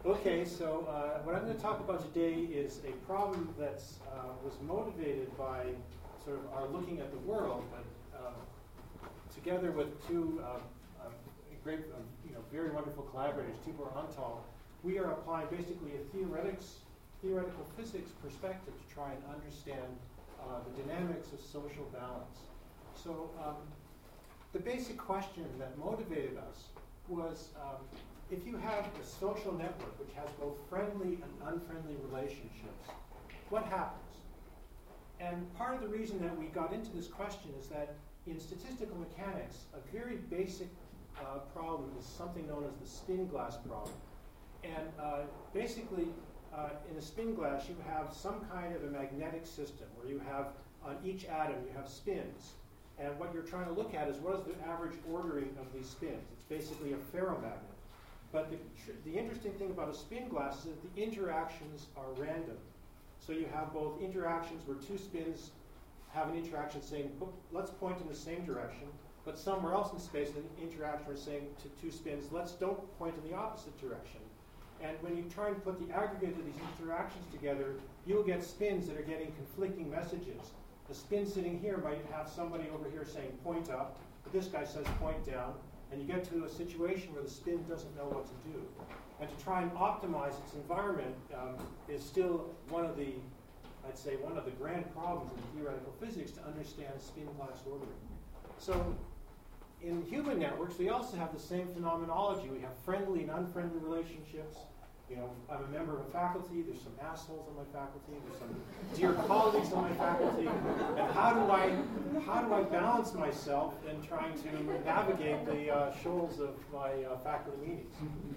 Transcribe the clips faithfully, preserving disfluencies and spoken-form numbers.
Okay, so uh, what I'm going to talk about today is a problem that uh, was motivated by sort of our looking at the world, but uh, together with two uh, uh, great, uh, you know, very wonderful collaborators, Tibor Antal, we are applying basically a theoretics, theoretical physics perspective to try and understand uh, the dynamics of social balance. So um, the basic question that motivated us was, um, if you have a social network which has both friendly and unfriendly relationships, what happens? And part of the reason that we got into this question is that in statistical mechanics, a very basic uh, problem is something known as the spin glass problem. And uh, basically, uh, in a spin glass, you have some kind of a magnetic system where you have, on each atom, you have spins. And what you're trying to look at is what is the average ordering of these spins. It's basically a ferromagnet. But the, tr the interesting thing about a spin glass is that the interactions are random. So you have both interactions where two spins have an interaction saying, let's point in the same direction, but somewhere else in space, an interaction is saying to two spins, let's don't point in the opposite direction. And when you try and put the aggregate of these interactions together, you'll get spins that are getting conflicting messages. The spin sitting here might have somebody over here saying point up, but this guy says point down, and you get to a situation where the spin doesn't know what to do. And to try and optimize its environment um, is still one of the, I'd say, one of the grand problems in theoretical physics to understand spin glass ordering. So in human networks, we also have the same phenomenology. We have friendly and unfriendly relationships. You know, I'm a member of a faculty, there's some assholes on my faculty, there's some dear colleagues on my faculty, and how do I, how do I balance myself in trying to navigate the uh, shoals of my uh, faculty meetings?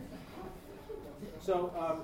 So, um,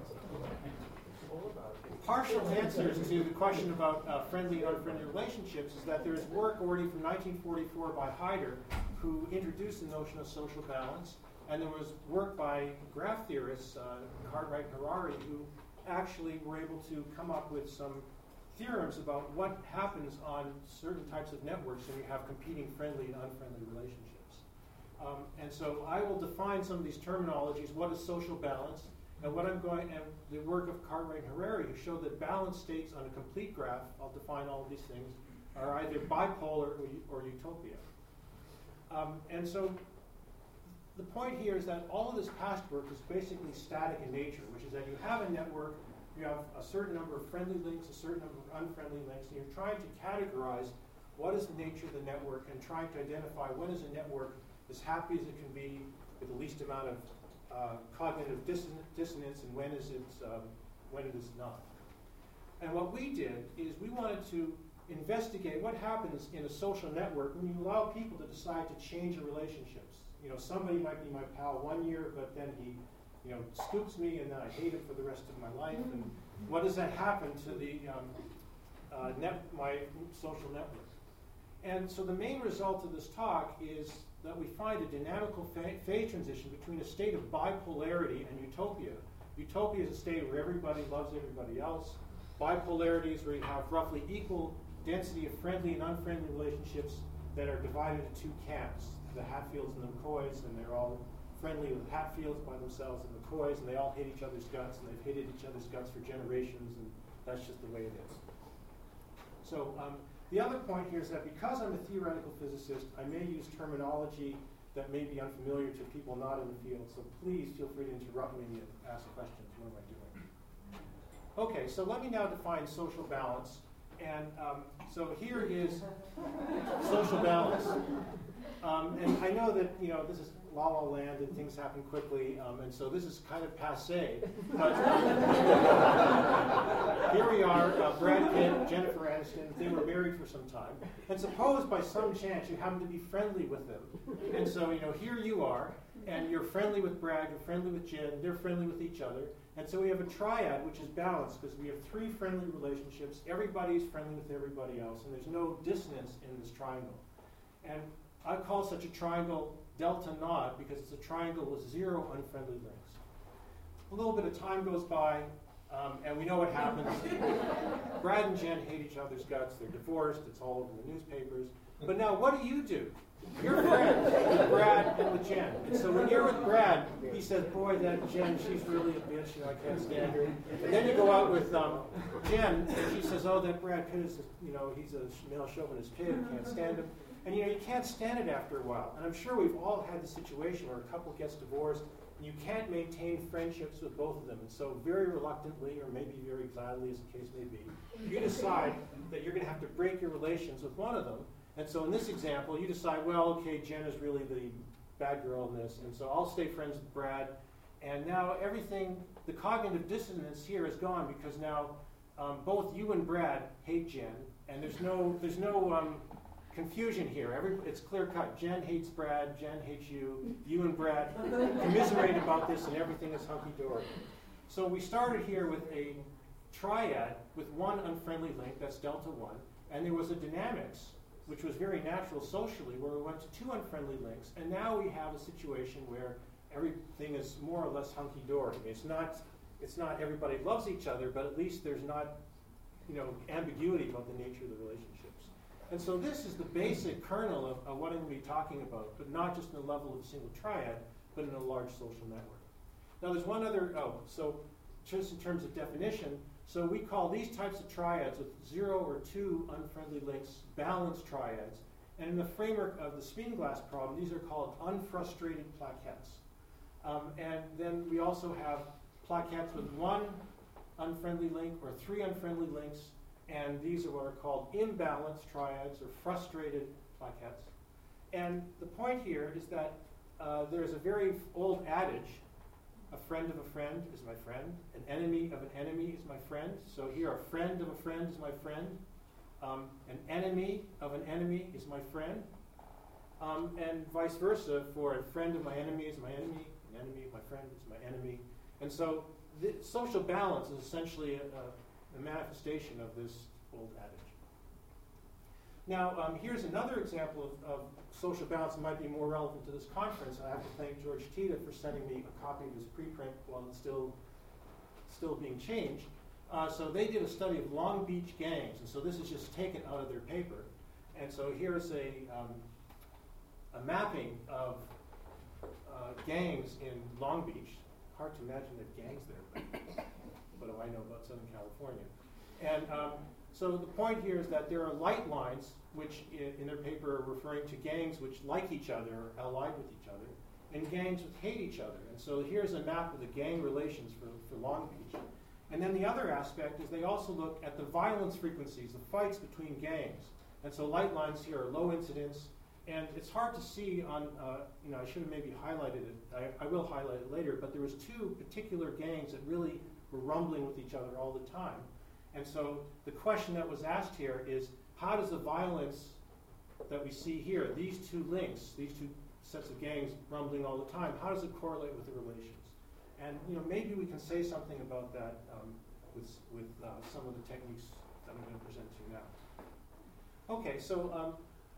partial answers to the question about uh, friendly and unfriendly relationships is that there is work already from nineteen forty-four by Haider, who introduced the notion of social balance. And there was work by graph theorists, uh, Cartwright and Harari, who actually were able to come up with some theorems about what happens on certain types of networks when you have competing friendly and unfriendly relationships. Um, and so I will define some of these terminologies. What is social balance? And what I'm going, and the work of Cartwright and Harari, who showed that balance states on a complete graph, I'll define all of these things, are either bipolar or, or utopia. Um, and so the point here is that all of this past work is basically static in nature, which is that you have a network, you have a certain number of friendly links, a certain number of unfriendly links, and you're trying to categorize what is the nature of the network and trying to identify when is a network as happy as it can be with the least amount of uh, cognitive disson dissonance and when is it, um, when it is not. And what we did is we wanted to investigate what happens in a social network when you allow people to decide to change their relationships. You know, somebody might be my pal one year, but then he, you know, scoops me, and then I hate him for the rest of my life. And what does that happen to the um, uh, net, my social network? And so the main result of this talk is that we find a dynamical phase transition between a state of bipolarity and utopia. Utopia is a state where everybody loves everybody else. Bipolarity is where you have roughly equal density of friendly and unfriendly relationships that are divided into two camps. The Hatfields and the McCoys, and they're all friendly with Hatfields by themselves and McCoys, and they all hate each other's guts, and they've hated each other's guts for generations, and that's just the way it is. So um, the other point here is that because I'm a theoretical physicist, I may use terminology that may be unfamiliar to people not in the field, so please feel free to interrupt me and ask questions. What am I doing? Okay, so let me now define social balance. And um, so here is social balance. Um, and I know that, you know, this is La La Land and things happen quickly, um, and so this is kind of passé. But here we are, uh, Brad Pitt, Jennifer Aniston, they were married for some time. And suppose by some chance you happen to be friendly with them. And so, you know, here you are, and you're friendly with Brad, you're friendly with Jen, they're friendly with each other. And so we have a triad which is balanced because we have three friendly relationships, everybody's friendly with everybody else, and there's no dissonance in this triangle. And I call such a triangle delta naught because it's a triangle with zero unfriendly links. A little bit of time goes by, um, and we know what happens. Brad and Jen hate each other's guts. They're divorced. It's all over the newspapers. But now, what do you do? You're friends with Brad and with Jen. And so when you're with Brad, he says, boy, that Jen, she's really a bitch, you know, I can't stand her. And then you go out with um, Jen, and she says, oh, that Brad Pitt is, you know, he's a male chauvinist pig, can't stand him. And, you know, you can't stand it after a while. And I'm sure we've all had the situation where a couple gets divorced, and you can't maintain friendships with both of them. And so very reluctantly, or maybe very gladly, as the case may be, you decide that you're going to have to break your relations with one of them. And so in this example, you decide, well, okay, Jen is really the bad girl in this, and so I'll stay friends with Brad. And now everything, the cognitive dissonance here is gone because now um, both you and Brad hate Jen, and there's no, there's no um, confusion here. Every, it's clear cut. Jen hates Brad, Jen hates you, you and Brad commiserate about this, and everything is hunky-dory. So we started here with a triad with one unfriendly link, that's delta one, and there was a dynamics, which was very natural socially, where we went to two unfriendly links, and now we have a situation where everything is more or less hunky-dory. It's not, it's not everybody loves each other, but at least there's not, you know, ambiguity about the nature of the relationships. And so this is the basic kernel of, of what I'm going to be talking about, but not just in the level of a single triad, but in a large social network. Now there's one other, oh, so just in terms of definition, so we call these types of triads with zero or two unfriendly links balanced triads. And in the framework of the Spinglass problem, these are called unfrustrated plaquettes. Um, and then we also have plaquettes with one unfriendly link or three unfriendly links. And these are what are called imbalanced triads or frustrated plaquettes. And the point here is that uh, there's a very old adage, a friend of a friend is my friend. An enemy of an enemy is my friend. So here, a friend of a friend is my friend. Um, an enemy of an enemy is my friend. Um, and vice versa, for a friend of my enemy is my enemy. An enemy of my friend is my enemy. And so the social balance is essentially a, a manifestation of this old adage. Now, um, here's another example of, of social balance that might be more relevant to this conference. I have to thank George Tita for sending me a copy of his preprint while it's still, still being changed. Uh, so they did a study of Long Beach gangs, and so this is just taken out of their paper. And so here's a, um, a mapping of uh, gangs in Long Beach. Hard to imagine that gangs there, but what do I know about Southern California? And um, so the point here is that there are light lines, which in, in their paper are referring to gangs which like each other or allied with each other, and gangs which hate each other. And so here's a map of the gang relations for, for Long Beach. And then the other aspect is they also look at the violence frequencies, the fights between gangs. And so light lines here are low incidence, and it's hard to see on, uh, you know, I should have maybe highlighted it. I, I will highlight it later, but there was two particular gangs that really were rumbling with each other all the time. And so the question that was asked here is, how does the violence that we see here, these two links, these two sets of gangs rumbling all the time, how does it correlate with the relations? And you know, maybe we can say something about that um, with, with uh, some of the techniques that I'm going to present to you now. Okay, so um,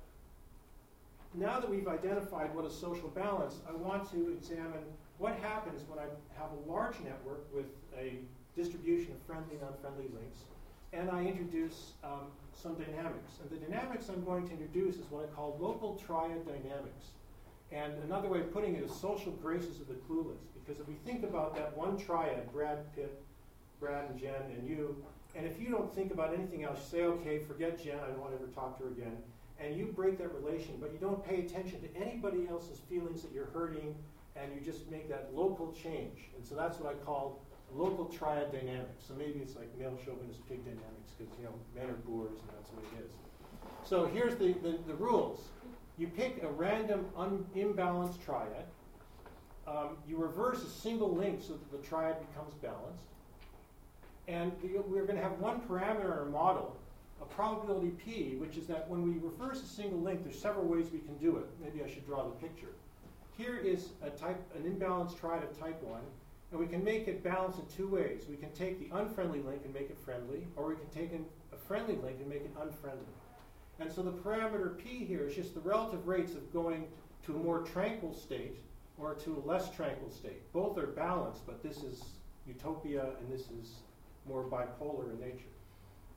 now that we've identified what is social balance, I want to examine what happens when I have a large network with a distribution of friendly and unfriendly links, and I introduce um, some dynamics. And the dynamics I'm going to introduce is what I call local triad dynamics. And another way of putting it is social graces of the clueless. Because if we think about that one triad, Brad Pitt, Brad and Jen and you, and if you don't think about anything else, you say, okay, forget Jen, I don't want to ever talk to her again, and you break that relation, but you don't pay attention to anybody else's feelings that you're hurting, and you just make that local change. And so that's what I call local triad dynamics. So maybe it's like male chauvinist pig dynamics, because you know men are boors and that's what it is. So here's the, the, the rules. You pick a random un, imbalanced triad. Um, you reverse a single link so that the triad becomes balanced. And the, we're going to have one parameter in our model, a probability P, which is that when we reverse a single link, there's several ways we can do it. Maybe I should draw the picture. Here is a type, an imbalanced triad of type one, and we can make it balanced in two ways. We can take the unfriendly link and make it friendly, or we can take an, a friendly link and make it unfriendly. And so the parameter P here is just the relative rates of going to a more tranquil state or to a less tranquil state. Both are balanced, but this is utopia and this is more bipolar in nature.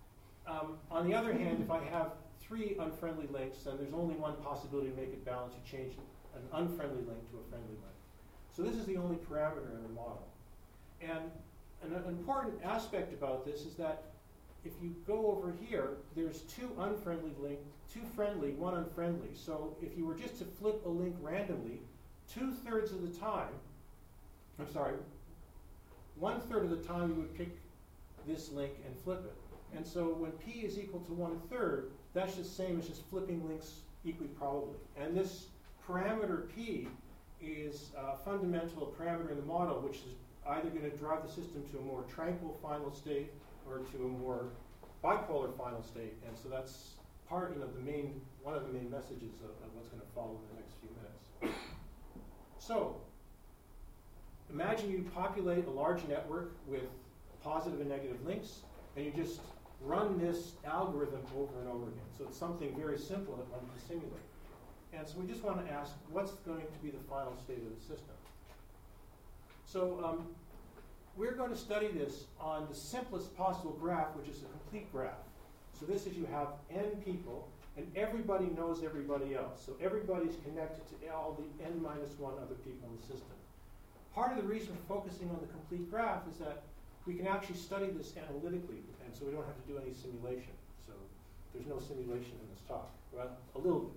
um, on the other hand, if I have three unfriendly links, then there's only one possibility to make it balanced. You change an unfriendly link to a friendly link. So this is the only parameter in the model. And an, an important aspect about this is that if you go over here, there's two unfriendly links, two friendly, one unfriendly. So if you were just to flip a link randomly, two-thirds of the time, I'm sorry, one-third of the time you would pick this link and flip it. And so when p is equal to one-third, that's the same as just flipping links equally probably. And this parameter p is a fundamental parameter in the model, which is either going to drive the system to a more tranquil final state or to a more bipolar final state. And so that's part, you know, the main, one of the main messages of, of what's going to follow in the next few minutes. So, imagine you populate a large network with positive and negative links, and you just run this algorithm over and over again. So it's something very simple that one can simulate. And so we just want to ask, what's going to be the final state of the system? So um, we're going to study this on the simplest possible graph, which is a complete graph. So this is, you have n people, and everybody knows everybody else. So everybody's connected to all the n minus one other people in the system. Part of the reason for focusing on the complete graph is that we can actually study this analytically, and so we don't have to do any simulation. So there's no simulation in this talk. Well, a little bit.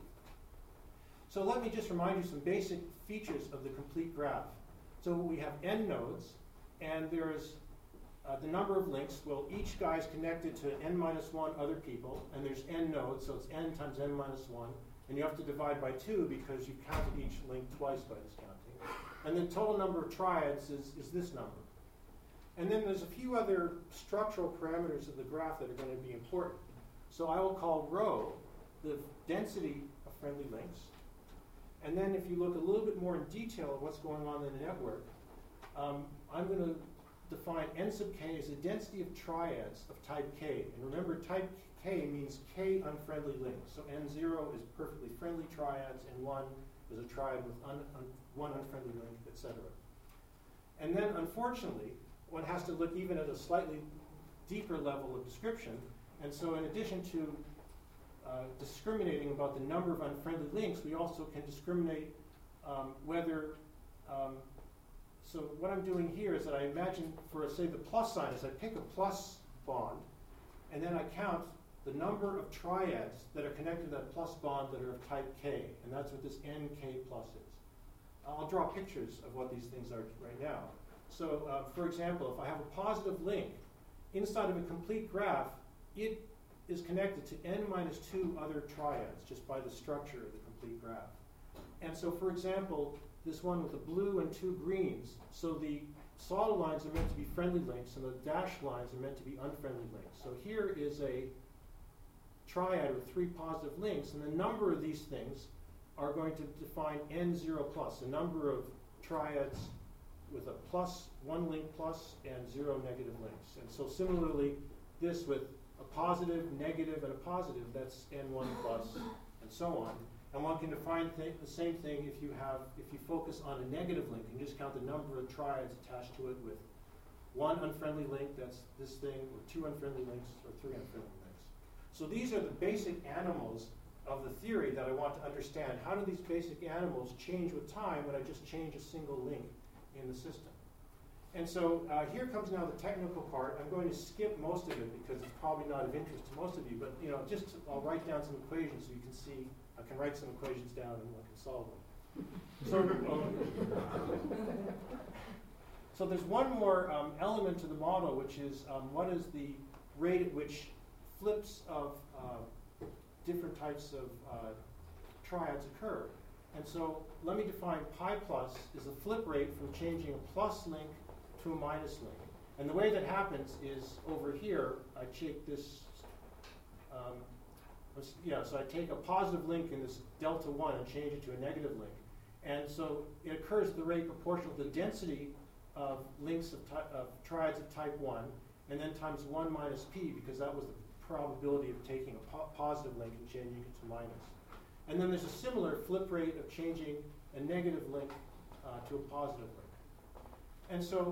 So let me just remind you some basic features of the complete graph. So we have n nodes, and there's uh, the number of links. Well, each guy is connected to n minus one other people, and there's n nodes, so it's n times n minus one. And you have to divide by two because you counted each link twice by this counting. And the total number of triads is, is this number. And then there's a few other structural parameters of the graph that are going to be important. So I will call rho the density of friendly links. And then if you look a little bit more in detail at what's going on in the network, um, I'm going to define n sub k as the density of triads of type k. And remember, type k means k unfriendly links. So n zero is perfectly friendly triads, and one is a triad with un, un, one unfriendly link, et cetera. And then, unfortunately, one has to look even at a slightly deeper level of description. And so in addition to uh, discriminating about the number of unfriendly links, we also can discriminate um, whether, um, so what I'm doing here is that I imagine for, say, the plus sign is I pick a plus bond, and then I count the number of triads that are connected to that plus bond that are of type k, and that's what this N K plus is. I'll draw pictures of what these things are right now. So, uh, for example, if I have a positive link inside of a complete graph, it is connected to n minus two other triads just by the structure of the complete graph. And so, for example, this one with the blue and two greens, so the solid lines are meant to be friendly links, and the dashed lines are meant to be unfriendly links. So here is a triad with three positive links, and the number of these things are going to define n zero plus, the number of triads with a plus, one link plus, and zero negative links. And so similarly, this with a positive, negative, and a positive, that's n one plus, and so on. And one can define th the same thing if you have, if you focus on a negative link and just count the number of triads attached to it with one unfriendly link, that's this thing, or two unfriendly links, or three unfriendly links. So these are the basic animals of the theory that I want to understand. How do these basic animals change with time when I just change a single link in the system? And so uh, here comes now the technical part. I'm going to skip most of it because it's probably not of interest to most of you, but you know, just I'll write down some equations so you can see. I can write some equations down and one can solve them. So, um, so there's one more um, element to the model, which is um, what is the rate at which flips of uh, different types of uh, triads occur. And so let me define pi plus is the flip rate from changing a plus link to a minus link. And the way that happens is over here, I take this, um, yeah, so I take a positive link in this delta one and change it to a negative link. And so it occurs at the rate proportional to the density of links of, of triads of type one, and then times one minus p, because that was the probability of taking a po positive link and changing it to minus. And then there's a similar flip rate of changing a negative link uh, to a positive link. And so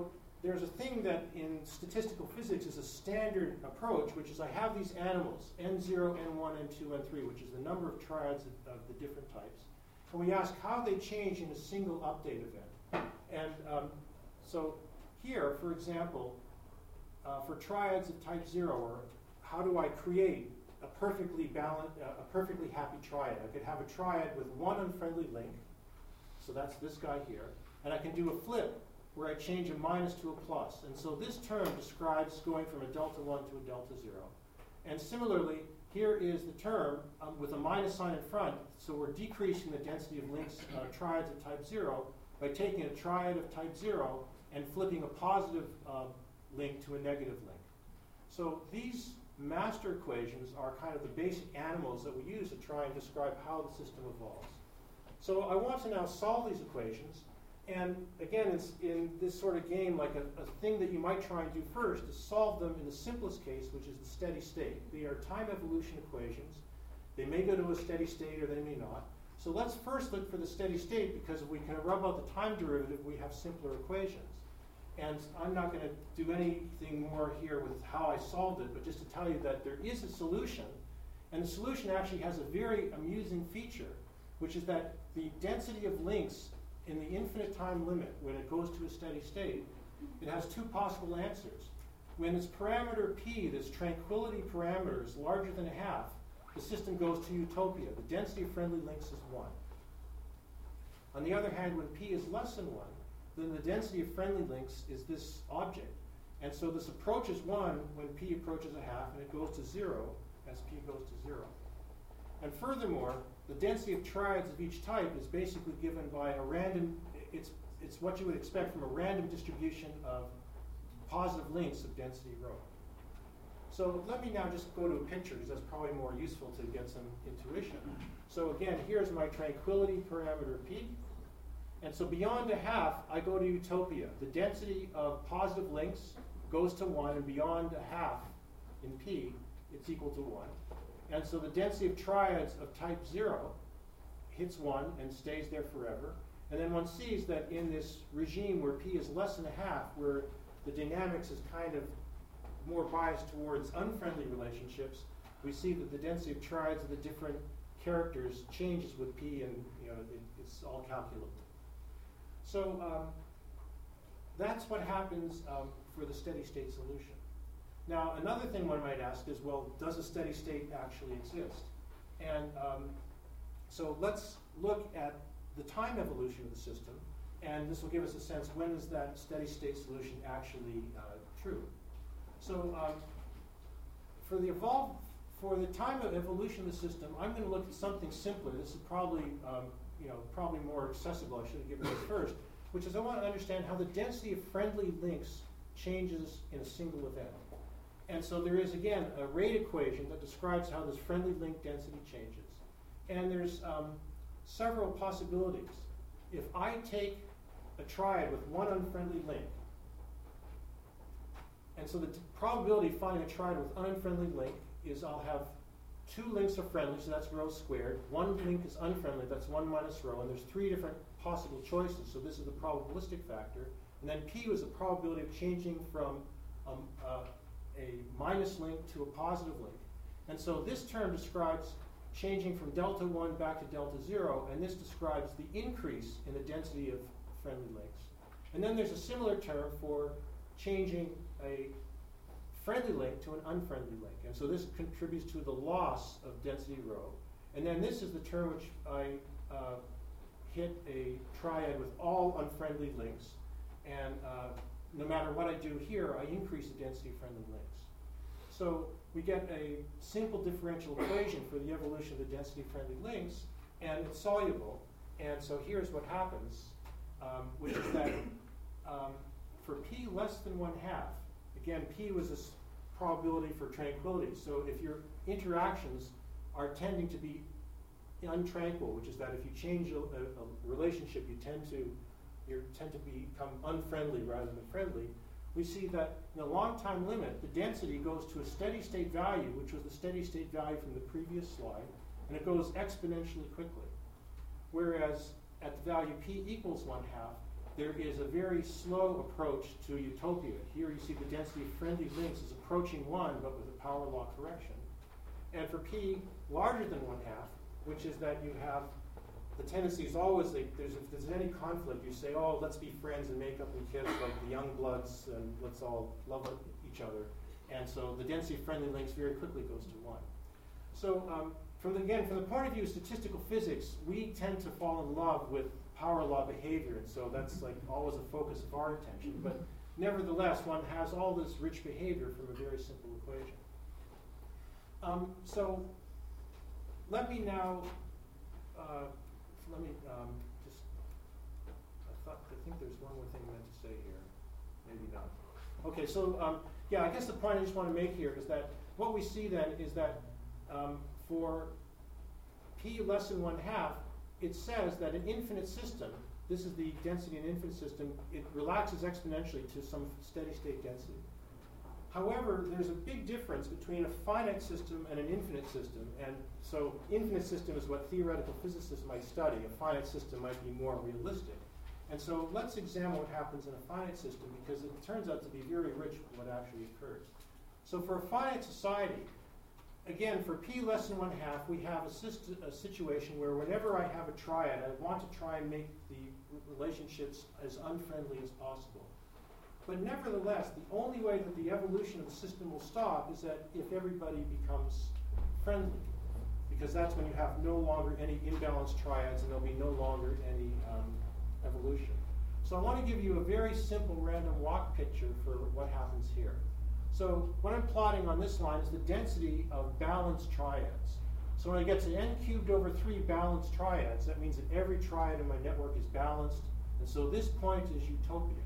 there's a thing that in statistical physics is a standard approach, which is I have these animals, N zero, N one, N two, N three, which is the number of triads of, of the different types. And we ask how they change in a single update event. And um, so here, for example, uh, for triads of type zero, or how do I create a perfectly balanced, uh, a perfectly happy triad? I could have a triad with one unfriendly link, so that's this guy here, and I can do a flip where I change a minus to a plus. And so this term describes going from a delta one to a delta zero. And similarly, here is the term um, with a minus sign in front, so we're decreasing the density of links, uh, triads of type zero, by taking a triad of type zero and flipping a positive uh, link to a negative link. So these master equations are kind of the basic animals that we use to try and describe how the system evolves. So I want to now solve these equations. And again, it's in this sort of game, like a, a thing that you might try and do first is solve them in the simplest case, which is the steady state. They are time evolution equations. They may go to a steady state or they may not. So let's first look for the steady state, because if we can rub out the time derivative, we have simpler equations. And I'm not going to do anything more here with how I solved it, but just to tell you that there is a solution. And the solution actually has a very amusing feature, which is that the density of links in the infinite time limit, when it goes to a steady state, it has two possible answers. When its parameter p, this tranquility parameter, is larger than a half, the system goes to utopia. The density of friendly links is one. On the other hand, when p is less than one, then the density of friendly links is this object. And so this approaches one when p approaches a half, and it goes to zero as p goes to zero. And furthermore, the density of triads of each type is basically given by a random, it's, it's what you would expect from a random distribution of positive links of density rho. So let me now just go to a picture, because that's probably more useful to get some intuition. So again, here's my tranquility parameter p. And so beyond a half, I go to utopia. The density of positive links goes to one, and beyond a half in p, it's equal to one. And so the density of triads of type zero hits one and stays there forever. And then one sees that in this regime where p is less than a half, where the dynamics is kind of more biased towards unfriendly relationships, we see that the density of triads of the different characters changes with p, and you know, it, it's all calculable. So um, that's what happens um, for the steady state solution. Now, another thing one might ask is, well, does a steady state actually exist? And um, so let's look at the time evolution of the system, and this will give us a sense, when is that steady state solution actually uh, true? So um, for the evolve, for the time of evolution of the system, I'm going to look at something simpler. This is probably, um, you know, probably more accessible. I should have given this first, which is I want to understand how the density of friendly links changes in a single event. And so there is, again, a rate equation that describes how this friendly link density changes. And there's um, several possibilities. If I take a triad with one unfriendly link, and so the t probability of finding a triad with an unfriendly link is I'll have two links are friendly, so that's rho squared. One link is unfriendly, that's one minus rho, and there's three different possible choices, so this is the probabilistic factor. And then p was the probability of changing from um, uh, a minus link to a positive link. And so this term describes changing from delta one back to delta zero, and this describes the increase in the density of friendly links. And then there's a similar term for changing a friendly link to an unfriendly link. And so this contributes to the loss of density rho. And then this is the term which I uh, hit a triad with all unfriendly links, and uh, no matter what I do here, I increase the density of friendly links. So we get a simple differential equation for the evolution of the density of friendly links, and it's soluble. And so here's what happens, um, which is that um, for p less than one half, again, p was this probability for tranquility. So if your interactions are tending to be untranquil, which is that if you change a, a, a relationship, you tend to you tend to become unfriendly rather than friendly, we see that in the long time limit, the density goes to a steady state value, which was the steady state value from the previous slide, and it goes exponentially quickly. Whereas at the value p equals one half, there is a very slow approach to utopia. Here you see the density of friendly links is approaching one, but with a power law correction. And for p larger than one half, which is that you have the tendency is always like there's if there's any conflict, you say, oh, let's be friends and make up and kiss like the young bloods, and let's all love each other. And so the density of friendly links very quickly goes to one. So um, from the, again, from the point of view of statistical physics, we tend to fall in love with power law behavior, and so that's like always a focus of our attention. But nevertheless, one has all this rich behavior from a very simple equation. Um, so let me now, uh, let me um, just, I thought, I think there's one more thing I meant to say here. Maybe not. Okay, so um, yeah, I guess the point I just want to make here is that what we see then is that um, for p less than one half, it says that an infinite system, this is the density in an infinite system, it relaxes exponentially to some steady state density. However, there's a big difference between a finite system and an infinite system. And so infinite system is what theoretical physicists might study. A finite system might be more realistic. And so let's examine what happens in a finite system, because it turns out to be very rich with what actually occurs. So for a finite society, again, for p less than one half, we have a, syst- a situation where whenever I have a triad, I want to try and make the relationships as unfriendly as possible. But nevertheless, the only way that the evolution of the system will stop is that if everybody becomes friendly, because that's when you have no longer any imbalanced triads and there'll be no longer any um, evolution. So I want to give you a very simple random walk picture for what happens here. So what I'm plotting on this line is the density of balanced triads. So when I get to n cubed over three balanced triads, that means that every triad in my network is balanced. And so this point is utopia.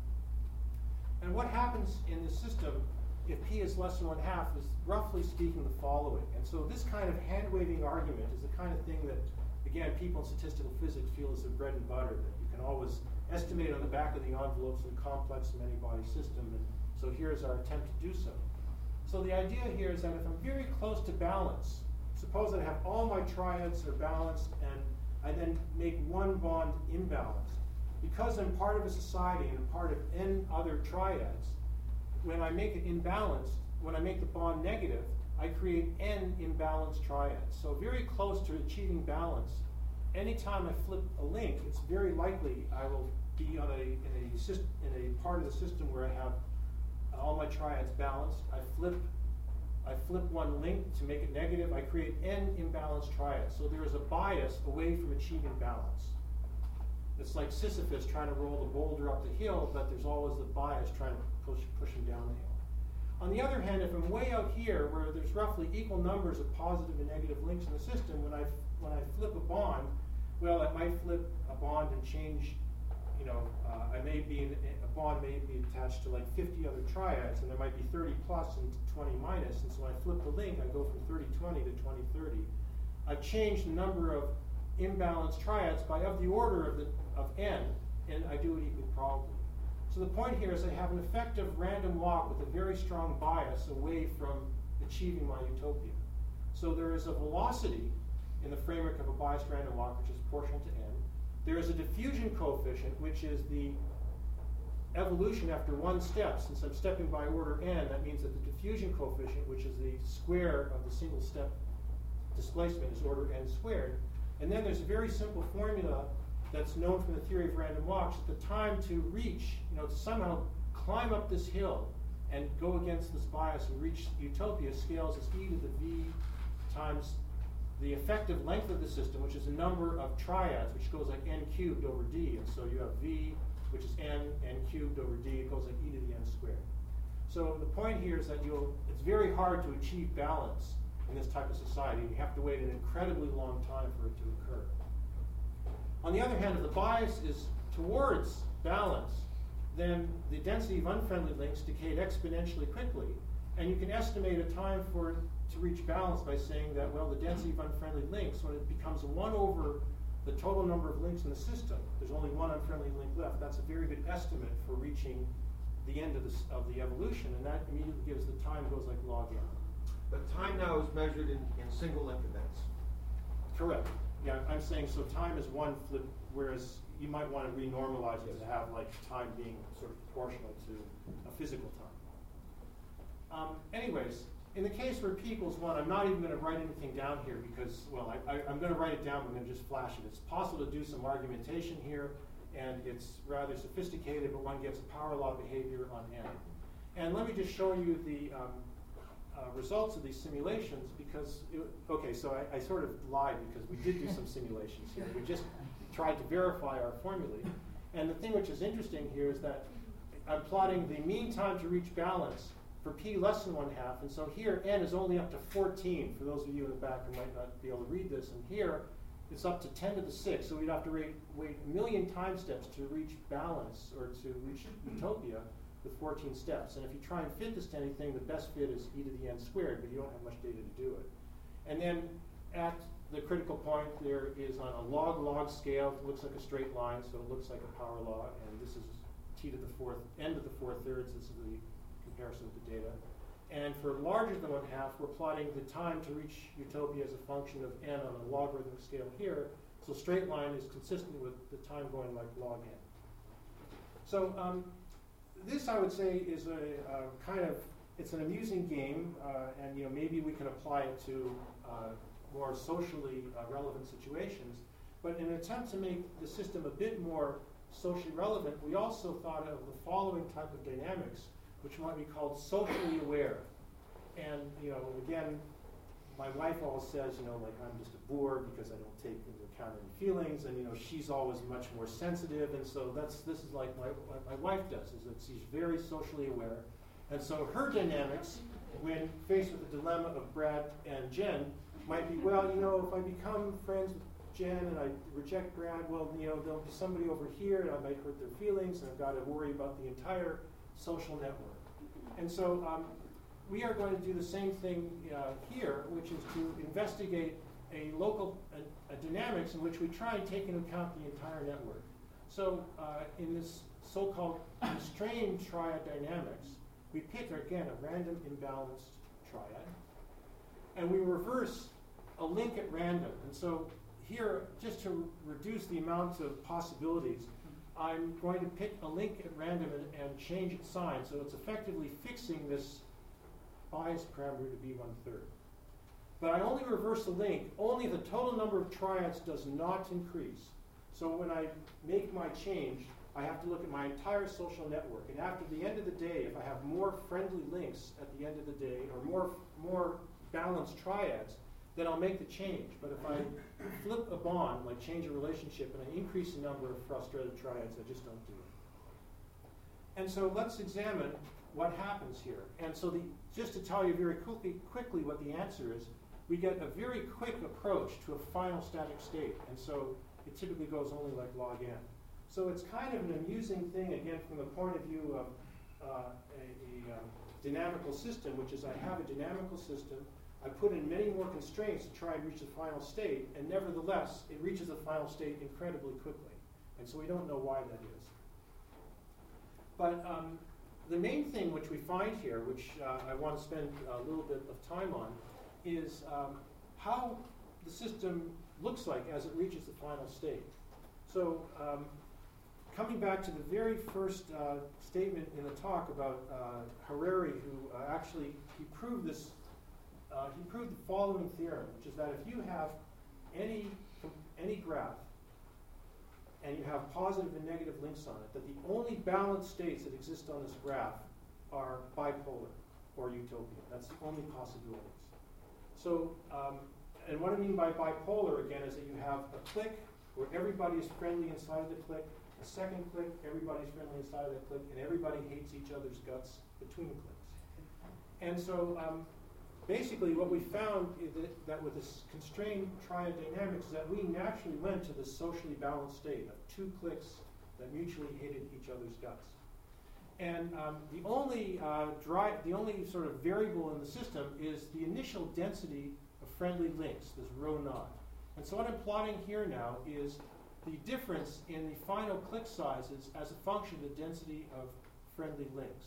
And what happens in the system if p is less than one half is, roughly speaking, the following. And so this kind of hand-waving argument is the kind of thing that, again, people in statistical physics feel is their bread and butter, that you can always estimate on the back of the envelopes in a complex many-body system. And so here's our attempt to do so. So the idea here is that if I'm very close to balance, suppose I have all my triads are balanced and I then make one bond imbalanced. Because I'm part of a society and I'm part of n other triads, when I make it imbalanced, when I make the bond negative, I create n imbalanced triads. So very close to achieving balance, anytime I flip a link, it's very likely I will be on a, in, a syst- in a part of the system where I have all my triads balanced. I flip, I flip one link to make it negative. I create n imbalanced triads. So there is a bias away from achieving balance. It's like Sisyphus trying to roll the boulder up the hill, but there's always the bias trying to push, push him down the hill. On the other hand, if I'm way out here, where there's roughly equal numbers of positive and negative links in the system, when I, when I flip a bond, well, I might flip a bond and change, you know, uh, I may be, in, a bond may be attached to like fifty other triads, and there might be thirty plus and twenty minus, and so when I flip the link, I go from thirty twenty to twenty thirty. I've changed the number of imbalanced triads by of the order of, the, of n, and I do it equally probably. So the point here is I have an effective random walk with a very strong bias away from achieving my utopia. So there is a velocity in the framework of a biased random walk, which is proportional to n. There is a diffusion coefficient, which is the evolution after one step. Since I'm stepping by order n, that means that the diffusion coefficient, which is the square of the single step displacement, is order n squared. And then there's a very simple formula that's known from the theory of random walks, that the time to reach, you know, to somehow climb up this hill and go against this bias and reach utopia scales as e to the v times the effective length of the system, which is a number of triads, which goes like n cubed over d. And so you have v, which is n, n cubed over d. It goes like e to the n squared. So the point here is that you'll, it's very hard to achieve balance in this type of society. You have to wait an incredibly long time for it to occur. On the other hand, if the bias is towards balance, then the density of unfriendly links decayed exponentially quickly. And you can estimate a time for it to reach balance by saying that, well, the density of unfriendly links, when it becomes one over the total number of links in the system, there's only one unfriendly link left. That's a very good estimate for reaching the end of, this, of the evolution. And that immediately gives the time goes like log n. But time now is measured in, in single link events. Correct. Yeah, I'm saying so time is one flip, whereas you might want to renormalize it to have like time being sort of proportional to a physical time. Um, anyways, in the case where p equals one, I'm not even going to write anything down here because, well, I, I, I'm going to write it down, but I'm going to just flash it. It's possible to do some argumentation here, and it's rather sophisticated, but one gets a power law behavior on n. And let me just show you the um, uh, results of these simulations because, it, okay, so I, I sort of lied because we did do some simulations here. We just tried to verify our formulae. And the thing which is interesting here is that I'm plotting the mean time to reach balance for p less than one half, and so here n is only up to fourteen, for those of you in the back who might not be able to read this, and here it's up to ten to the sixth, so we'd have to wait, wait a million time steps to reach balance, or to reach utopia with fourteen steps. And if you try and fit this to anything, the best fit is e to the n squared, but you don't have much data to do it. And then at the critical point, there is on a log-log scale, it looks like a straight line, so it looks like a power law, and this is t to the fourth, n to the four thirds, this is the comparison of the data. And for larger than one half, we're plotting the time to reach utopia as a function of n on a logarithmic scale here. So straight line is consistent with the time going like log n. So um, this, I would say, is a uh, kind of, it's an amusing game, uh, and you know maybe we can apply it to uh, more socially uh, relevant situations. But in an attempt to make the system a bit more socially relevant, we also thought of the following type of dynamics, which might be called socially aware. And, you know, again, my wife always says, you know, like, I'm just a bore because I don't take into account any feelings, and, you know, she's always much more sensitive, and so that's, this is like my, what my wife does, is that she's very socially aware. And so her dynamics, when faced with the dilemma of Brad and Jen, might be, well, you know, if I become friends with Jen and I reject Brad, well, you know, there'll be somebody over here, and I might hurt their feelings, and I've got to worry about the entire social network. And so um, we are going to do the same thing uh, here, which is to investigate a local a, a dynamics in which we try and take into account the entire network. So uh, in this so-called constrained triad dynamics, we pick, again, a random imbalanced triad, and we reverse a link at random. And so here, just to reduce the amount of possibilities, I'm going to pick a link at random and, and change its sign. So it's effectively fixing this bias parameter to be one third. But I only reverse the link, only the total number of triads does not increase. So when I make my change, I have to look at my entire social network. And after the end of the day, if I have more friendly links at the end of the day, or more, more balanced triads, then I'll make the change. But if I flip a bond, like change a relationship, and I increase the number of frustrated triads, I just don't do it. And so let's examine what happens here. And so the, just to tell you very quickly, quickly what the answer is, we get a very quick approach to a final static state. And so it typically goes only like log n. So it's kind of an amusing thing, again, from the point of view of uh, a, a um, dynamical system, which is I have a dynamical system, I put in many more constraints to try and reach the final state, and nevertheless, it reaches the final state incredibly quickly. And so we don't know why that is. But um, the main thing which we find here, which uh, I want to spend a little bit of time on, is um, how the system looks like as it reaches the final state. So um, coming back to the very first uh, statement in the talk about uh, Harari, who uh, actually, he proved this Uh, he proved the following theorem, which is that if you have any, any graph and you have positive and negative links on it, that the only balanced states that exist on this graph are bipolar or utopia. That's the only possibilities. So, um, and what I mean by bipolar, again, is that you have a click where everybody is friendly inside of the click, a second click, everybody's friendly inside of the click, and everybody hates each other's guts between clicks. And so, um, basically, what we found is that, that with this constrained triad dynamics is that we naturally went to this socially balanced state of two clicks that mutually hated each other's guts. And um, the only uh, dry, the only sort of variable in the system is the initial density of friendly links, this rho naught. And so what I'm plotting here now is the difference in the final click sizes as a function of the density of friendly links.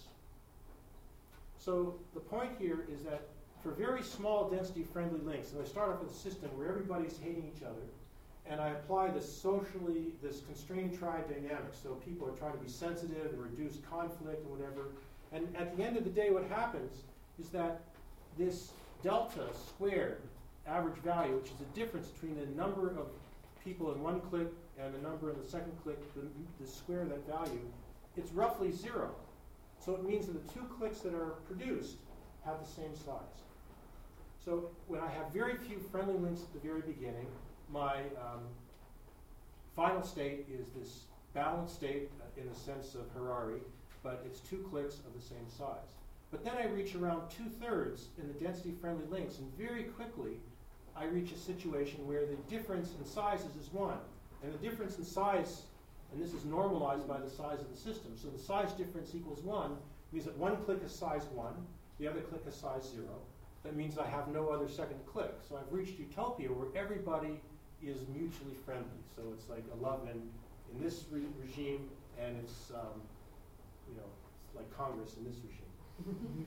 So the point here is that for very small density friendly links, and I start off with a system where everybody's hating each other, and I apply this socially, this constrained triad dynamic. So people are trying to be sensitive and reduce conflict and whatever. And at the end of the day, what happens is that this delta squared average value, which is the difference between the number of people in one clique and the number in the second clique, the, the square of that value, it's roughly zero. So it means that the two cliques that are produced have the same size. So when I have very few friendly links at the very beginning, my um, final state is this balanced state uh, in the sense of Harari, but it's two cliques of the same size. But then I reach around two-thirds in the density-friendly links, and very quickly I reach a situation where the difference in sizes is one. And the difference in size, and this is normalized by the size of the system, so the size difference equals one, means that one clique is size one, the other clique is size zero. That means I have no other second clique. So I've reached utopia where everybody is mutually friendly. So it's like a love in, in this re regime, and it's, um, you know, it's like Congress in this regime.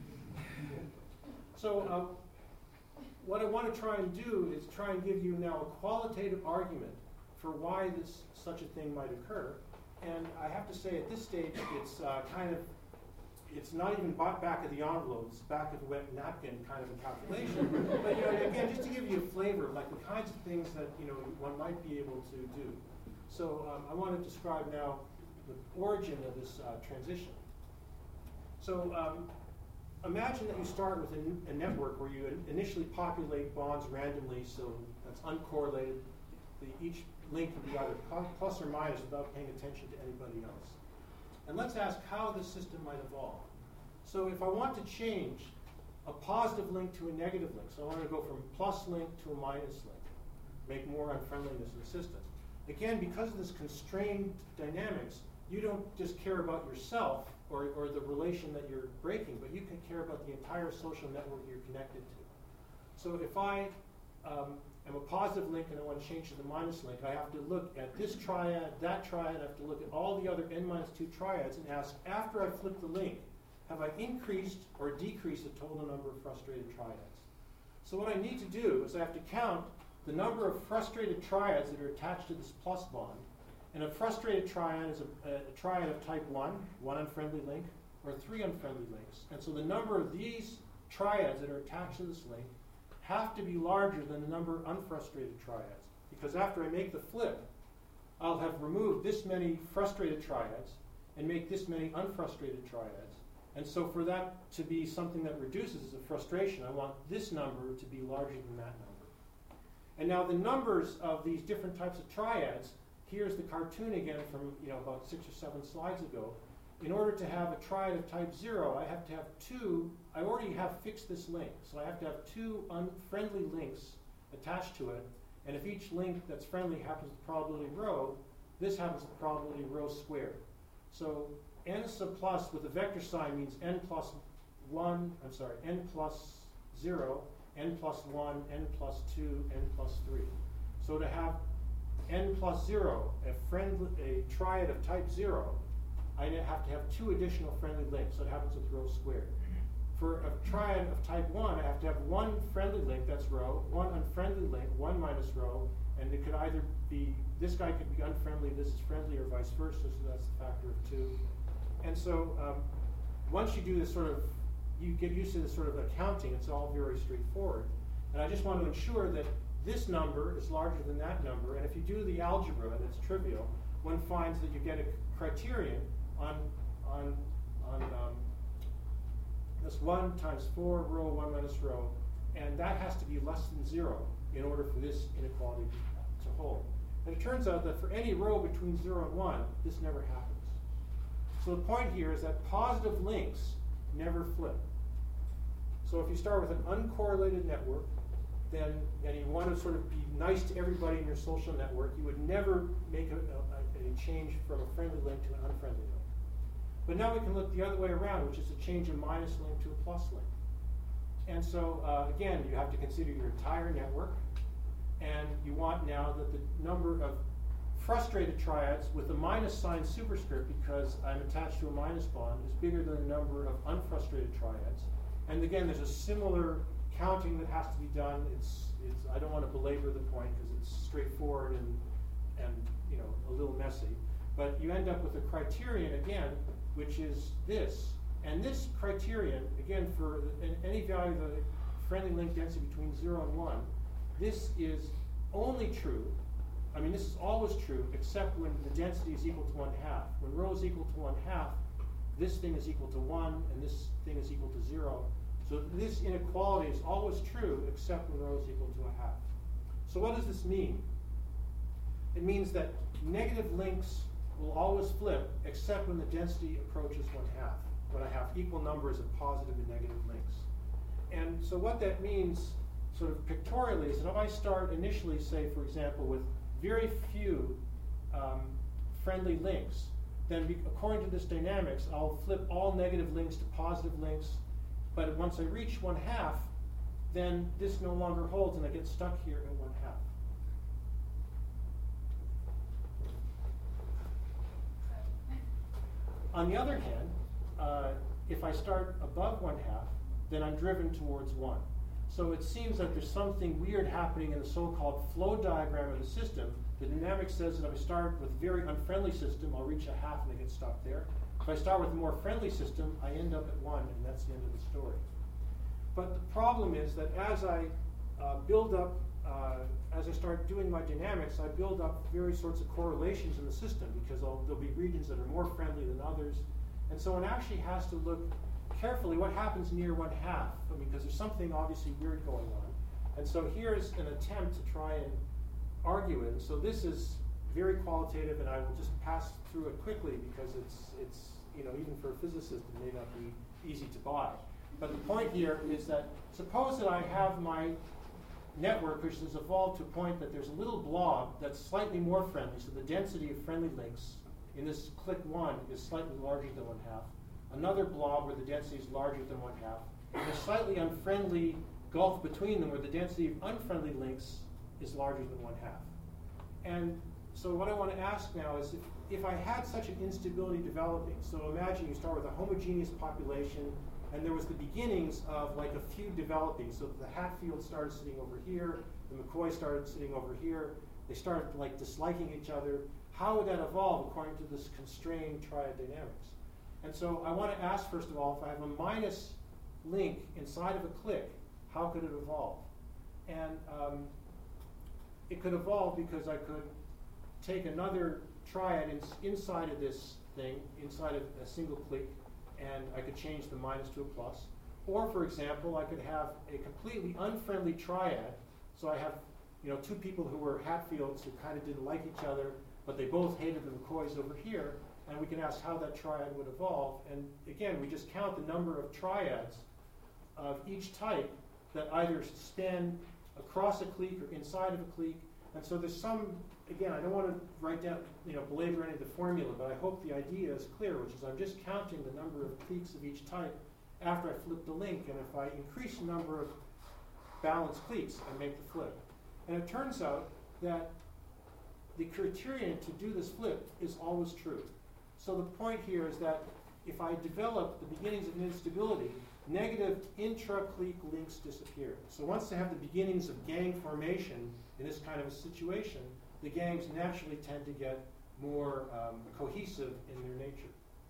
So uh, what I want to try and do is try and give you now a qualitative argument for why this such a thing might occur. And I have to say at this stage, it's uh, kind of, it's not even back of the envelope, it's back of the wet napkin kind of a calculation. But you know, again, just to give you a flavor of like the kinds of things that you know one might be able to do. So um, I want to describe now the origin of this uh, transition. So um, imagine that you start with a, a network where you initially populate bonds randomly, so that's uncorrelated. The, each link can be either plus or minus without paying attention to anybody else. And let's ask how this system might evolve. So if I want to change a positive link to a negative link, so I want to go from plus link to a minus link, make more unfriendliness in the system. Again, because of this constrained dynamics, you don't just care about yourself or, or the relation that you're breaking, but you can care about the entire social network you're connected to. So if I um, am a positive link and I want to change to the minus link, I have to look at this triad, that triad, I have to look at all the other n minus two triads and ask, after I flip the link, have I increased or decreased the total number of frustrated triads? So what I need to do is I have to count the number of frustrated triads that are attached to this plus bond. And a frustrated triad is a, a triad of type one, one unfriendly link, or three unfriendly links. And so the number of these triads that are attached to this link have to be larger than the number of unfrustrated triads. Because after I make the flip, I'll have removed this many frustrated triads and make this many unfrustrated triads. And so for that to be something that reduces the frustration, I want this number to be larger than that number. And now the numbers of these different types of triads, here's the cartoon again from you know about six or seven slides ago. In order to have a triad of type zero, I have to have two, I already have fixed this link, so I have to have two unfriendly links attached to it, and if each link that's friendly happens to probability rho, this happens to probability rho squared. So n sub plus with a vector sign means n plus one, I'm sorry, n plus zero, n plus one, n plus two, n plus three. So to have n plus zero, a, friend, a triad of type zero, I have to have two additional friendly links. So it happens with rho squared. For a triad of type one, I have to have one friendly link, that's rho, one unfriendly link, one minus rho, and it could either be, this guy could be unfriendly, this is friendly, or vice versa, so that's the factor of two. And so um, once you do this sort of, you get used to this sort of accounting, it's all very straightforward. And I just want to ensure that this number is larger than that number, and if you do the algebra, and it's trivial, one finds that you get a criterion on, on, on um, this one times four rho, one minus rho, and that has to be less than zero in order for this inequality to hold. And it turns out that for any rho between zero and one, this never happens. So the point here is that positive links never flip. So if you start with an uncorrelated network, then, and you want to sort of be nice to everybody in your social network, you would never make a, a, a change from a friendly link to an unfriendly link. But now we can look the other way around, which is to change a minus link to a plus link. And so, uh, again, you have to consider your entire network, and you want now that the number of frustrated triads with a minus sign superscript, because I'm attached to a minus bond, is bigger than the number of unfrustrated triads. And again, there's a similar counting that has to be done. It's, it's, I don't want to belabor the point because it's straightforward and, and you know, a little messy. But you end up with a criterion again, which is this. And this criterion, again, for any value of the friendly link density between zero and one, this is only true. I mean, this is always true, except when the density is equal to one half. When rho is equal to one half, this thing is equal to one, and this thing is equal to zero. So this inequality is always true, except when rho is equal to a half. So what does this mean? It means that negative links will always flip, except when the density approaches one half, when I have equal numbers of positive and negative links. And so what that means, sort of pictorially, is that if I start initially, say, for example, with very few um, friendly links, then be, according to this dynamics, I'll flip all negative links to positive links. But once I reach one half, then this no longer holds, and I get stuck here at one half. On the other hand, uh, if I start above one half, then I'm driven towards one. So it seems like there's something weird happening in the so-called flow diagram of the system. The dynamic says that if I start with a very unfriendly system, I'll reach a half and I get stuck there. If I start with a more friendly system, I end up at one, and that's the end of the story. But the problem is that as I uh, build up, uh, as I start doing my dynamics, I build up various sorts of correlations in the system, because I'll, there'll be regions that are more friendly than others. And so one actually has to look carefully what happens near one half, I mean, because there's something obviously weird going on. And so here's an attempt to try and argue it. And so this is very qualitative, and I will just pass through it quickly because it's, it's you know, even for a physicist, it may not be easy to buy. But the point here is that suppose that I have my network, which has evolved to a point that there's a little blob that's slightly more friendly, so the density of friendly links in this click one is slightly larger than one half. Another blob where the density is larger than one half, and a slightly unfriendly gulf between them where the density of unfriendly links is larger than one half. And so what I want to ask now is if, if I had such an instability developing, so imagine you start with a homogeneous population, and there was the beginnings of like a few developing, so the Hatfield started sitting over here, the McCoy started sitting over here, they started like disliking each other. How would that evolve according to this constrained triad dynamics? And so I want to ask, first of all, if I have a minus link inside of a clique, how could it evolve? And um, it could evolve because I could take another triad in, inside of this thing, inside of a single clique, and I could change the minus to a plus. Or, for example, I could have a completely unfriendly triad. So I have, you know, two people who were Hatfields who kind of didn't like each other, but they both hated the McCoys over here. And we can ask how that triad would evolve. And again, we just count the number of triads of each type that either span across a clique or inside of a clique. And so there's some, again, I don't want to write down, you know, belabor any of the formula, but I hope the idea is clear, which is I'm just counting the number of cliques of each type after I flip the link. And if I increase the number of balanced cliques, I make the flip. And it turns out that the criterion to do this flip is always true. So the point here is that if I develop the beginnings of an instability, negative intra-clique links disappear. So once they have the beginnings of gang formation in this kind of a situation, the gangs naturally tend to get more um, cohesive in their nature.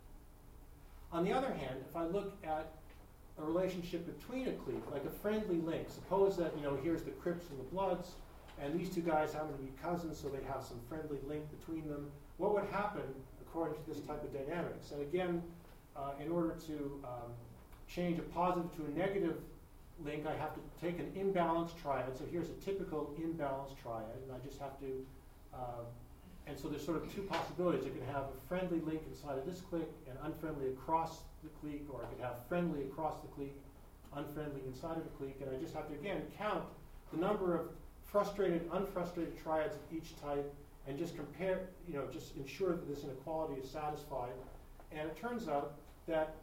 On the other hand, if I look at a relationship between a clique, like a friendly link, suppose that, you know, here's the Crips and the Bloods, and these two guys happen to be cousins, so they have some friendly link between them. What would happen according to this type of dynamics? And again, uh, in order to um, change a positive to a negative link, I have to take an imbalanced triad. So here's a typical imbalanced triad, and I just have to, uh, and so there's sort of two possibilities. I could have a friendly link inside of this clique and unfriendly across the clique, or I could have friendly across the clique, unfriendly inside of the clique, and I just have to, again, count the number of frustrated, unfrustrated triads of each type, and just compare, you know, just ensure that this inequality is satisfied. And it turns out that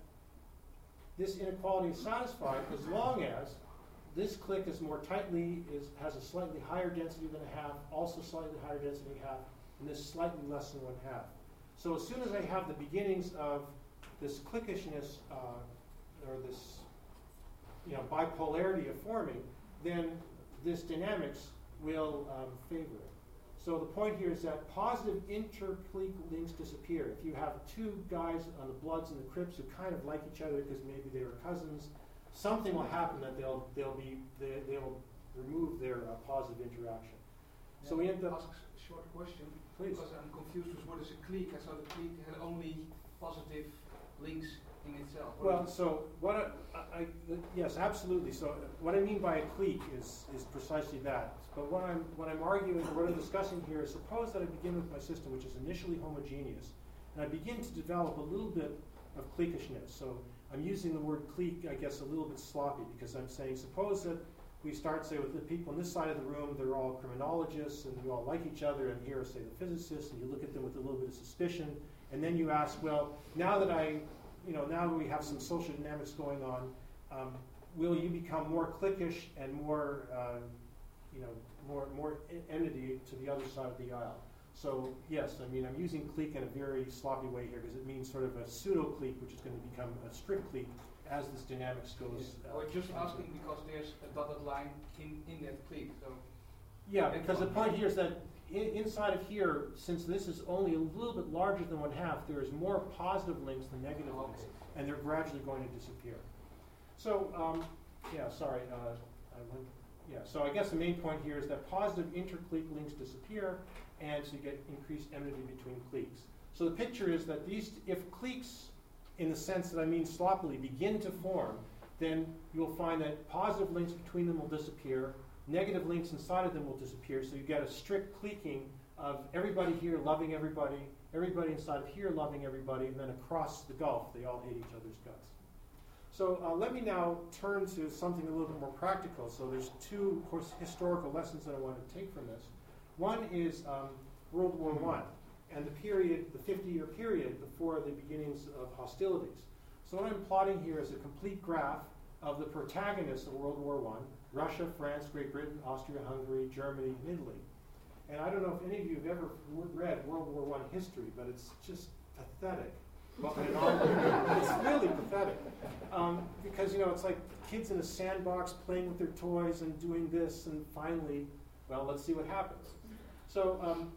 this inequality is satisfied as long as this clique is more tightly, is, has a slightly higher density than a half, also slightly higher density than a half, and this slightly less than one half. So as soon as I have the beginnings of this cliquishness, uh, or this you know, bipolarity of forming, then this dynamics will um, favor it. So the point here is that positive interclique links disappear. If you have two guys on the Bloods and the Crips who kind of like each other because maybe they were cousins, something will happen that they'll they'll be they, they'll remove their uh, positive interaction. Yeah, so we end up. Ask a short question, Please. because I'm confused with what is a clique. I saw the clique had only positive links in itself. What Well, is it? so what I, I, I yes, absolutely. So what I mean by a clique is is precisely that. But what I'm what I'm arguing, what I'm discussing here is, suppose that I begin with my system, which is initially homogeneous, and I begin to develop a little bit of cliquishness. So I'm using the word clique, I guess, a little bit sloppy, because I'm saying, suppose that we start, say, with the people on this side of the room, they're all criminologists, and you all like each other, and here are, say, the physicists, and you look at them with a little bit of suspicion, and then you ask, well, now that I, you know, now we have some social dynamics going on, um, will you become more cliquish and more, uh, you know, more more entity to the other side of the aisle? So yes, I mean, I'm using clique in a very sloppy way here because it means sort of a pseudo clique, which is going to become a strict clique as this dynamics goes. Yeah. Uh, We're just asking because there's a dotted line in, in that clique. So yeah, because the point here is that in, inside of here, since this is only a little bit larger than one half, there is more positive links than negative okay. links, and they're gradually going to disappear. So um, yeah, sorry, uh, I went. Yeah, so I guess the main point here is that positive interclique links disappear, and so you get increased enmity between cliques. So the picture is that these, if cliques, in the sense that I mean sloppily, begin to form, then you'll find that positive links between them will disappear, negative links inside of them will disappear, so you get a strict cliquing of everybody here loving everybody, everybody inside of here loving everybody, and then across the gulf, they all hate each other's guts. So uh, let me now turn to something a little bit more practical. So there's two, of course, historical lessons that I want to take from this. One is um, World War One and the period, the fifty-year period before the beginnings of hostilities. So what I'm plotting here is a complete graph of the protagonists of World War One: Russia, France, Great Britain, Austria-Hungary, Germany, and Italy. And I don't know if any of you have ever read World War One history, but it's just pathetic. Well, it's really pathetic. Um, because, you know, it's like kids in a sandbox playing with their toys and doing this, and finally, well, let's see what happens. So um,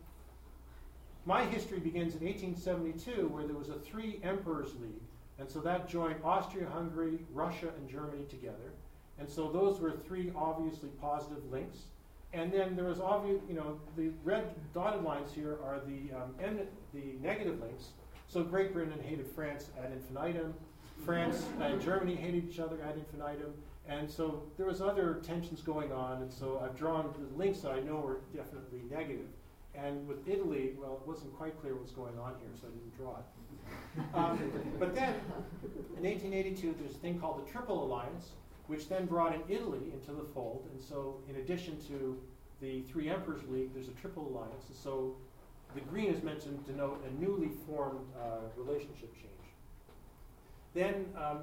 my history begins in eighteen seventy-two, where there was a three emperors league, and so that joined Austria-Hungary, Russia, and Germany together. And so those were three obviously positive links. And then there was obvious, you know, the red dotted lines here are the um, and the negative links. So Great Britain hated France ad infinitum, France and Germany hated each other ad infinitum, and so there was other tensions going on, and so I've drawn the links that I know are definitely negative. And with Italy, well, it wasn't quite clear what was going on here, so I didn't draw it. Um, but then, in eighteen eighty-two, there's a thing called the Triple Alliance, which then brought in Italy into the fold, and so in addition to the Three Emperors League, there's a Triple Alliance, and so the green is meant to denote a newly formed uh, relationship change. Then um,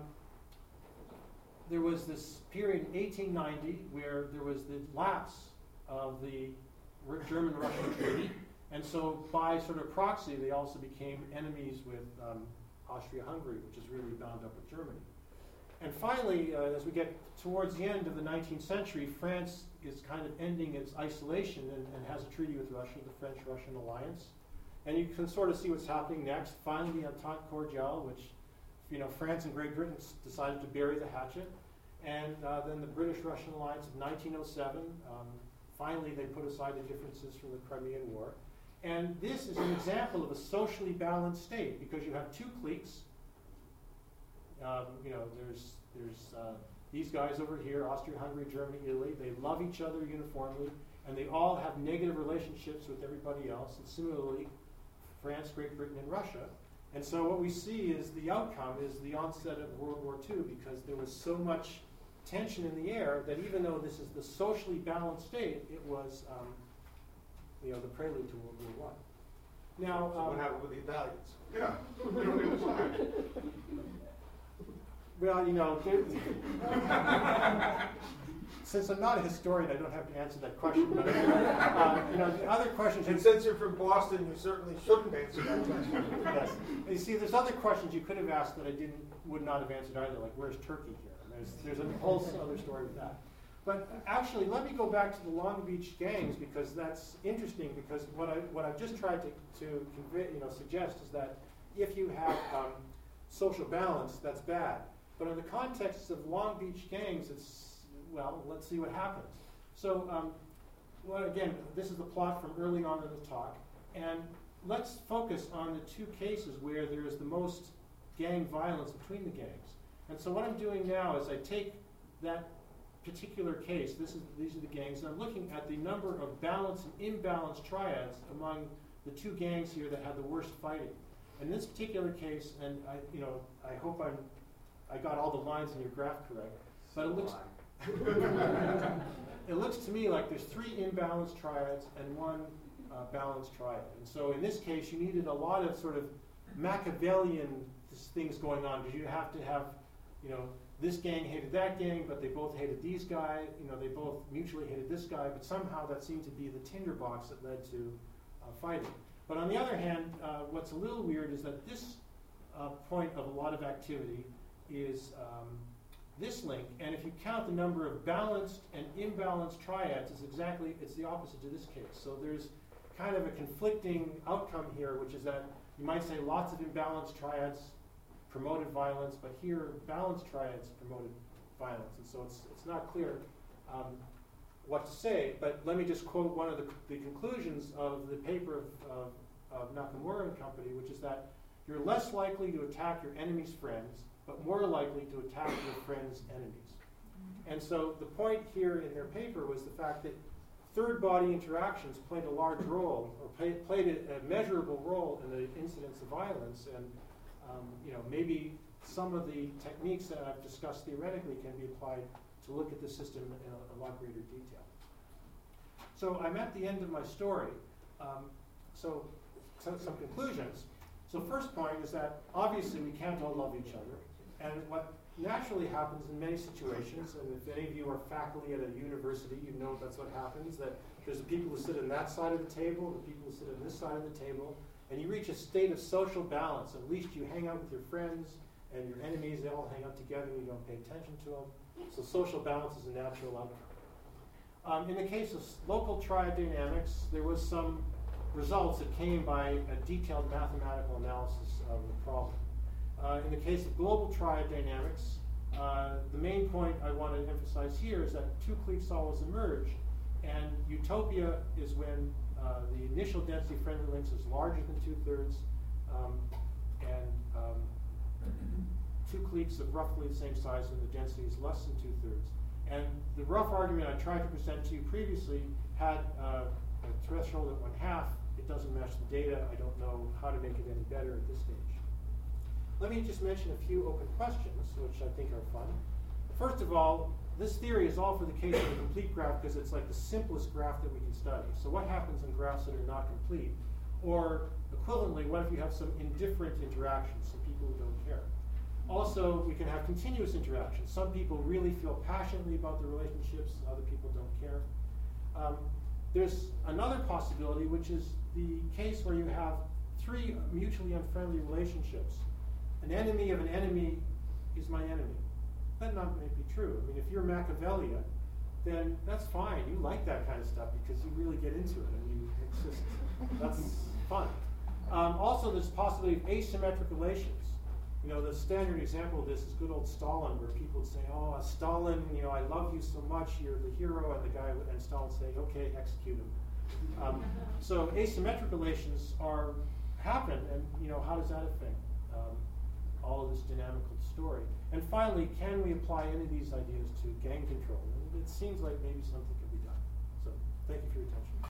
there was this period in eighteen ninety where there was the lapse of the German-Russian treaty, and so by sort of proxy, they also became enemies with um, Austria-Hungary, which is really bound up with Germany. And finally, uh, as we get towards the end of the nineteenth century, France is kind of ending its isolation and, and has a treaty with Russia, the French-Russian alliance. And you can sort of see what's happening next. Finally, the Entente Cordiale, which, you know, France and Great Britain decided to bury the hatchet. And uh, then the British-Russian alliance of nineteen oh seven. Um, finally, they put aside the differences from the Crimean War. And this is an example of a socially balanced state, because you have two cliques. Um, you know, there's there's uh, these guys over here, Austria-Hungary, Germany, Italy. They love each other uniformly, and they all have negative relationships with everybody else. And similarly, France, Great Britain, and Russia. And so what we see is the outcome is the onset of World War Two, because there was so much tension in the air that even though this is the socially balanced state, it was um, you know, the prelude to World War One. Now, So um, what happened with the Italians? Yeah, they don't get assigned. well, you know, since I'm not a historian, I don't have to answer that question. But uh, you know, the other questions. And since you're from Boston, you certainly shouldn't answer that question. Yes. You see, there's other questions you could have asked that I didn't, would not have answered either. Like, where's Turkey here? I There's, there's a whole other story with that. But actually, let me go back to the Long Beach gangs, because that's interesting, because what, I, what I've just tried to, to convey, you know, suggest is that if you have um, social balance, that's bad. But in the context of Long Beach gangs, it's, well, let's see what happens. So, um, well, again, this is the plot from early on in the talk. And let's focus on the two cases where there is the most gang violence between the gangs. And so what I'm doing now is I take that particular case, this is, these are the gangs, and I'm looking at the number of balanced and imbalanced triads among the two gangs here that had the worst fighting. And in this particular case, and I, you know, I hope I'm, I got all the lines in your graph correct, but it looks, it looks to me like there's three imbalanced triads and one uh, balanced triad. And so in this case, you needed a lot of sort of Machiavellian things going on, because you have to have, you know, this gang hated that gang, but they both hated these guys. You know, they both mutually hated this guy, but somehow that seemed to be the tinderbox that led to uh, fighting. But on the other hand, uh, what's a little weird is that this uh, point of a lot of activity is um, this link, and if you count the number of balanced and imbalanced triads, it's exactly, it's the opposite to this case. So there's kind of a conflicting outcome here, which is that you might say lots of imbalanced triads promoted violence, but here balanced triads promoted violence, and so it's it's not clear um, what to say. But let me just quote one of the, the conclusions of the paper of, of, of Nakamura and company, which is that you're less likely to attack your enemy's friends, but more likely to attack your friends' enemies. And so the point here in their paper was the fact that third body interactions played a large role, or play, played a, a measurable role in the incidence of violence. And Um, you know, maybe some of the techniques that I've discussed theoretically can be applied to look at the system in a, a lot greater detail. So I'm at the end of my story. Um, so, so some conclusions. So first point is that obviously we can't all love each other. And what naturally happens in many situations, and if any of you are faculty at a university, you know that's what happens, that there's the people who sit on that side of the table, the people who sit on this side of the table, and you reach a state of social balance. At least you hang out with your friends and your enemies, they all hang out together and you don't pay attention to them. So social balance is a natural outcome. Um, in the case of local triad dynamics, there was some results that came by a detailed mathematical analysis of the problem. Uh, in the case of global triad dynamics, uh, the main point I want to emphasize here is that two cliques always emerge, and utopia is when Uh, the initial density friendly links is larger than two-thirds, um, and um, two cliques of roughly the same size and the density is less than two-thirds. And the rough argument I tried to present to you previously had uh, a threshold at one half. It doesn't match the data. I don't know how to make it any better at this stage. Let me just mention a few open questions, which I think are fun. First of all, this theory is all for the case of a complete graph because it's like the simplest graph that we can study. So what happens in graphs that are not complete? Or equivalently, what if you have some indifferent interactions, some people who don't care? Also, we can have continuous interactions. Some people really feel passionately about the relationships, other people don't care. Um, there's another possibility, which is the case where you have three mutually unfriendly relationships. An enemy of an enemy is my enemy. That not may be true. I mean, if you're Machiavellia, then that's fine. You like that kind of stuff because you really get into it. I mean, it's just, that's fun. Um, also, there's the possibility of asymmetric relations. You know, the standard example of this is good old Stalin, where people would say, oh, Stalin, you know, I love you so much, you're the hero, and the guy, and Stalin would say, okay, execute him. Um, so asymmetric relations are, happen, and, you know, how does that affect um, all of this dynamical story? And finally, can we apply any of these ideas to gang control? And it seems like maybe something can be done. So thank you for your attention.